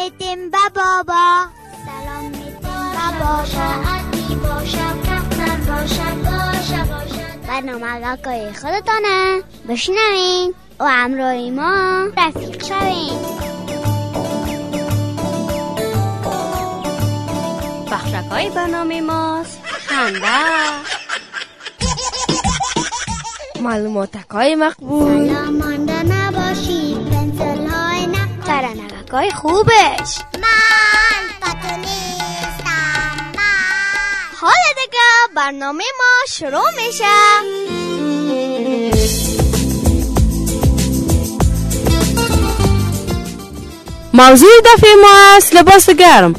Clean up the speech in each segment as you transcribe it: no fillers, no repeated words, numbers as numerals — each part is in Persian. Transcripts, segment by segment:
میدیم به بابا، سلام میدیم به بابا. برنامه گاهی خودتانه، بشنوین و همراه ما رفیق شوین. بخشکای برنامه ماست خنده، معلوماتکای مقبول، سلام مانده نباشی، پنسل های نخواه، ترانه‌های خوبش. من پتو نیستم، من. حالا دیگه برنامه ما شروع میشه. موضوع دفعه ما است لباس گرم.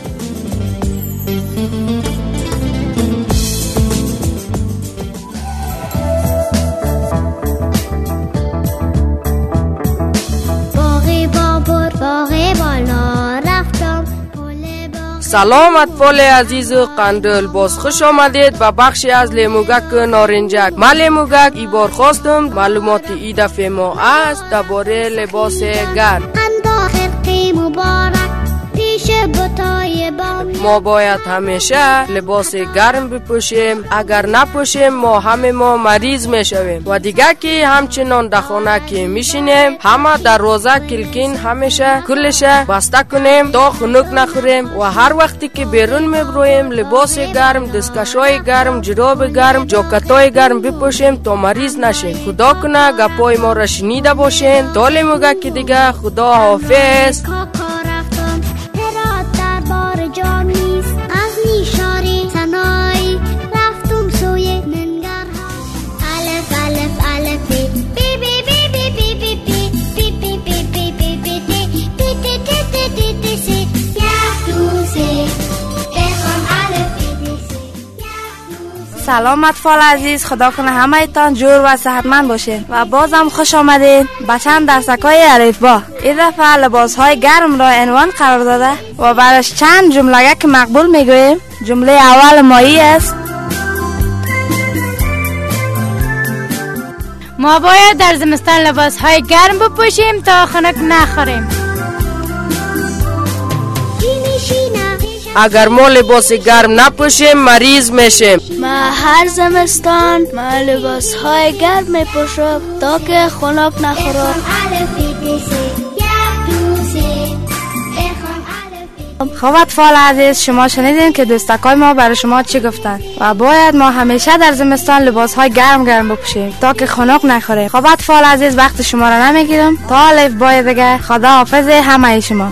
سلام اطفال عزیز و قندل، باز خوش آمدید به بخشی از لیموگک نارنجک. من لیموگک ای بار خواستم معلومات ای دفعه ما است درباره لباس گرم. ما باید همیشه لباس گرم بپوشیم، اگر نپوشیم ما مریض میشویم. و دیگه که همچنان در خانه که میشینیم همه دروازه کلکین همیشه کلش بسته کنیم تا خنک نخوریم. و هر وقتی که بیرون میبرویم لباس گرم، دستکشای گرم، جراب گرم، جاکتای گرم بپوشیم تا مریض نشیم. خدا کنه گپای ما را شنیده باشین. تا لیموگک که دیگه خدا حافظ. سلام اطفال عزیز، خدا کنه همه ایتان جور و صحتمند باشین و بازم خوش آمدین به چند درسکای الفبا. این دفعه لباس های گرم را عنوان قرار داده و برش چند جمله که مقبول میگویم. جمله اول مایی است: ما باید در زمستان لباس های گرم بپوشیم تا خنک نخوریم. اگر ما لباس گرم نپوشیم مریض میشیم. ما هر زمستان لباس های گرم میپوشم تا که خنک نخورم. خب اطفال عزیز، شما شنیدین که دوستکای ما برای شما چی گفتن و باید ما همیشه در زمستان لباس های گرم بپوشیم تا که خنک نخوریم. خب اطفال عزیز، وقت شما را نمیگیرم تا الف بای دیگه. خدا حافظ همه شما.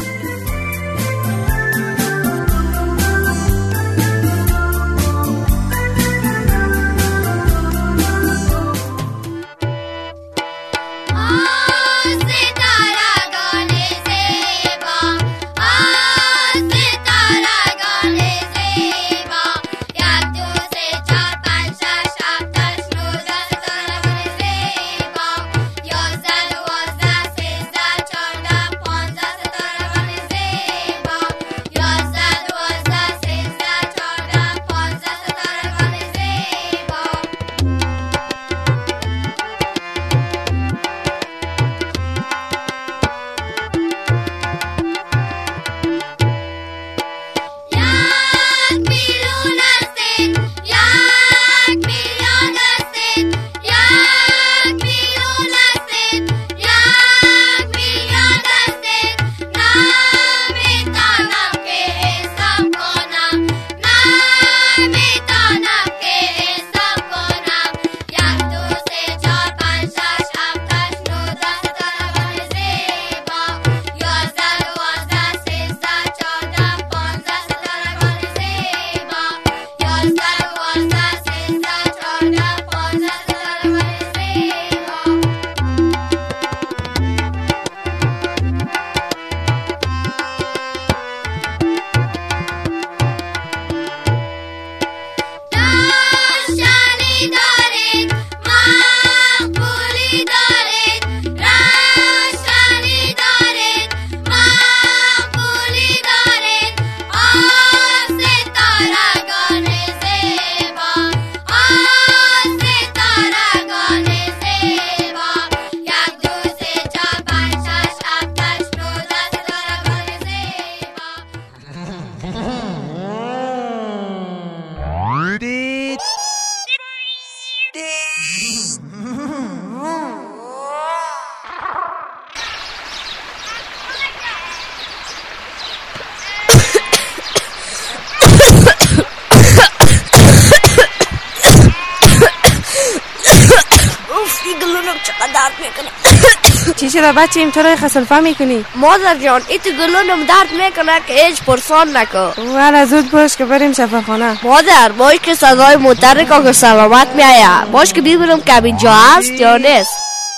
میکنه. چی شده بچه این طور خسلفه میکنی؟ مادر جان ایت گلونم درد میکنه که هیچ پرسان نکن. والا زود باش که بریم شفاخانه. مادر باش که صدای موتر که سلامت میآید. باش که ببینم که اینجا هست یا نیست.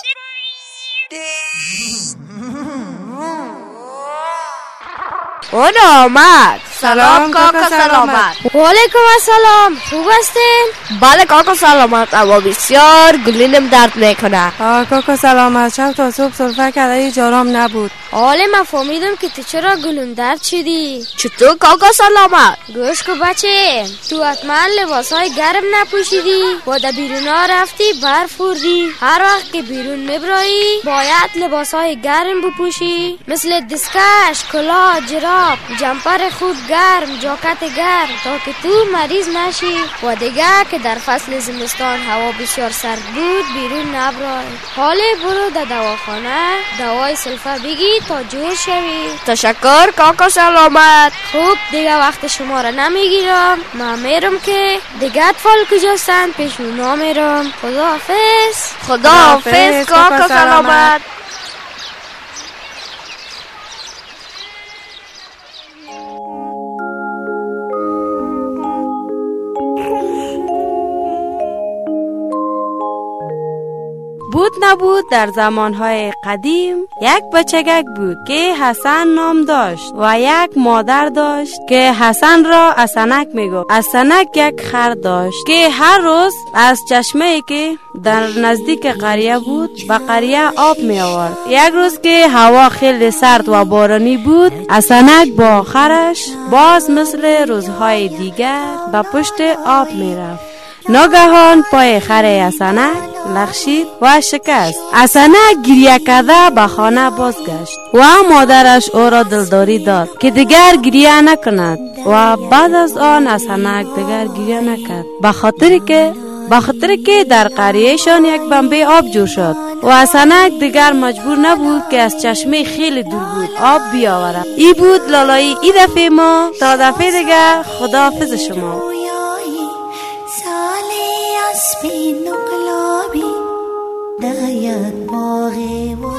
اون آمد. سلام کاکا سلامت. وعلیکم السلام. خوب هستین؟ بله کاکا سلامت، اما بسیار گلینم درد میکنه. کاکا سلامت، شب تا صبح سرفه کرده هیچ آرام نبود. حالا من فهمیدم که تو چرا گلون درد شدی. چطور کاکا سلامت؟ گوش که بچه، تو حتما لباسهای گرم نپوشیدی و در بیرون ها رفتی برف خوردی. هر وقت که بیرون میبرایی باید لباسهای گرم بپوشی، مثل دستکش، کلاه، جراب، جمپر خوب گرم، جاکت گرم، تا که تو مریض نشی. و دیگه که در فصل زمستان هوا بسیار سرد بود بیرون نبرای. حالا برو در دواخانه دوای سلفه بگی تا جور شوی. تشکر کاکا سلامت. خوب دیگه وقت شما را نمیگیرم، من میرم که دیگه اطفال کجاستن پیش اونا میرم. خداحافظ. خداحافظ کاکا سلامت. بود نبود در زمانهای قدیم یک بچگک بود که حسن نام داشت و یک مادر داشت که حسن را حسنک میگفت. حسنک یک خر داشت که هر روز از چشمه‌ای که در نزدیک قریه بود به قریه آب می آورد. یک روز که هوا خیلی سرد و بارانی بود، حسنک با خرش باز مثل روزهای دیگر به پشت آب می رفت. ناگهان پای خر حسنک لغزید و شکست. حسنک گریه کرده به خانه بازگشت و مادرش او را دلداری داد که دیگر گریه نکند و بعد از آن حسنک دیگر گریه نکرد به خاطر که در قریهشان یک بمبه آب جور شد و حسنک دیگر مجبور نبود که از چشمه خیلی دور بود آب بیاورد. ای بود لالایی ای دفعه ما، تا دفعه دیگر خداحافظ شما. اسبی نقلابی دایت باغی و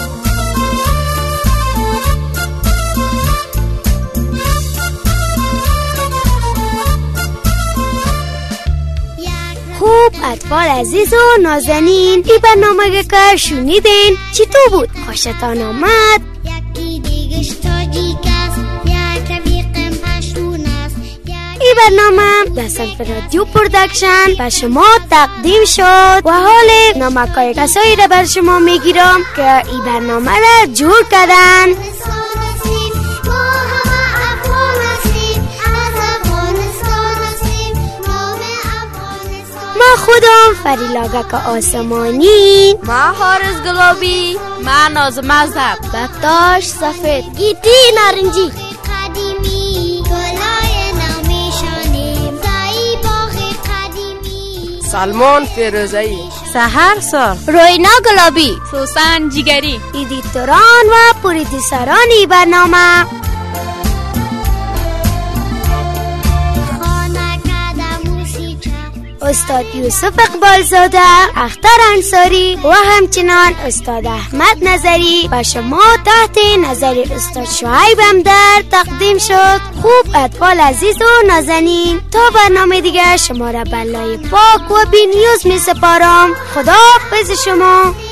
خوب اطفال عزیز و نازنین، این برنامه که شنیدین چطور بود؟ خوشتان آمد؟ یکی دیگش تاجیک است، یک رفیقم پشتون است. این برنامه در صنف رادیو پرودکشن به شما تقدیم شد و حال نامکای کسایی را بر شما میگیرم که این برنامه را جور کردن. ما خودم فریلاگک آسمانی، ما حارس گلابی، من نازم مذهب، بطاش سفید، گیتی نارنجی، قدیمی گلای نمیشانیم دایی باغ قدیمی، سلمان فیروزه‌ای، سحر سار، روینا گلابی، سوسن جیگری، ایدیتوران و پروردیسران برنامه، استاد یوسف اقبالزاده، اختر انصاری و همچنان استاد احمد نظری و شما تحت نظر استاد شعیب همدرد تقدیم شد. خوب اطفال عزیز و نازنین، تا برنامه دیگر شما را بلای پاک و بی نیوز می سپارم. خدا حافظ شما.